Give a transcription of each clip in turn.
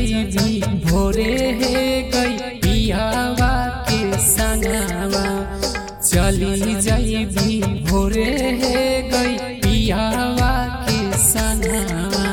जईबी भोरे हे गई पियावा के संगवा चली जईबी भोरे हे गई पियावा के संगवा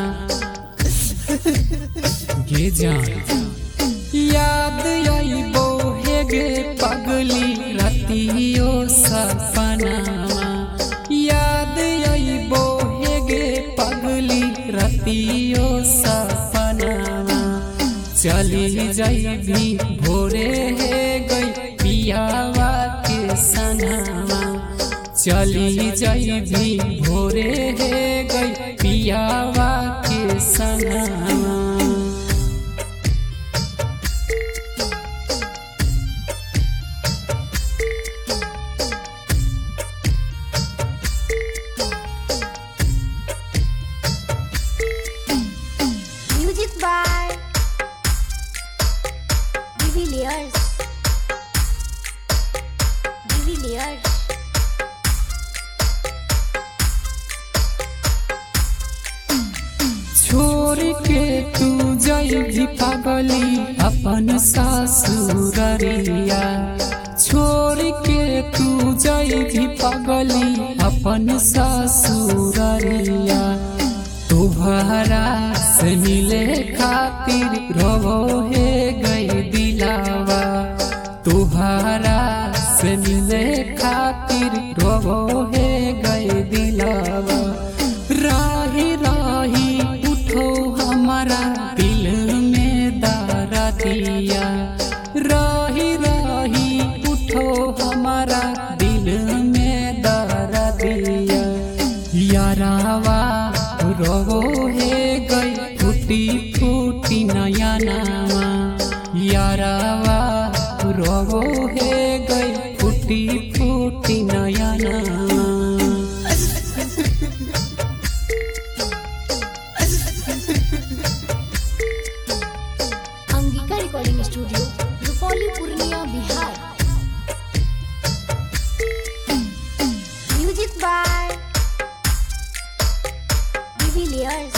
गे जान याद आईबो हे गे पगली रतियो सपनावा याद आईबो हे गे पगली रतियो सपनावा चली जईबी भोरे हे गई पियावा के संगवा चली जईबी भोरे हे गई पियावा के संगवा by Divilliers. छोड़ के तू जईबी पगली अपन ससुररिया छोड़ के तू जईबी पगली अपन ससुररिया तुहरा से मिले खातिर रोवो हे गई दिलावा तुहरा से मिले खातिर रोवो हे गई दिलावा राही राही उठो हमारा दिल में दर्दिया राही राही उठो हमारा दिल में दर्दिया यारावा रोवो हे गई फूटी फूटी नया नामा यारावा रोवो हे गई फूटी फूटी नया नामा Angika recording studio Rupauli Purnia Bihar music by Divilliers.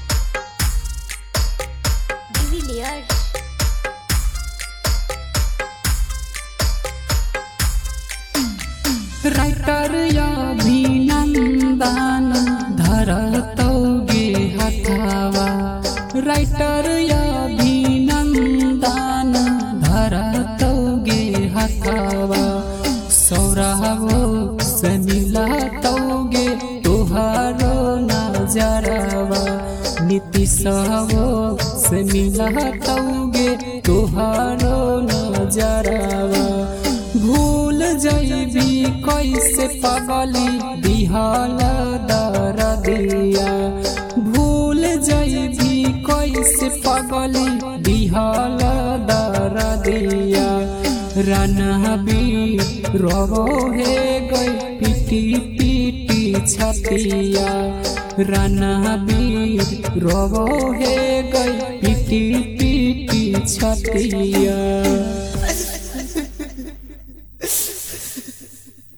Writer या अभिनंदन धरतोगे हथावा राइटर या अभिनंदन धरतोगे हथावा सौरावो से मिलतोगे तुहारो नजरवा नीतीशवो से मिलतोगे तुहारो नजरवा भूल जईबी कैसे पगली दिहल दर्दिया भूल जईबी कैसे पगली दिहल दर्दिया रणबीर रोवो हे गई पीटी पीटी छतिया रणबीर रोवो हे गई पीटी पीटी छतिया।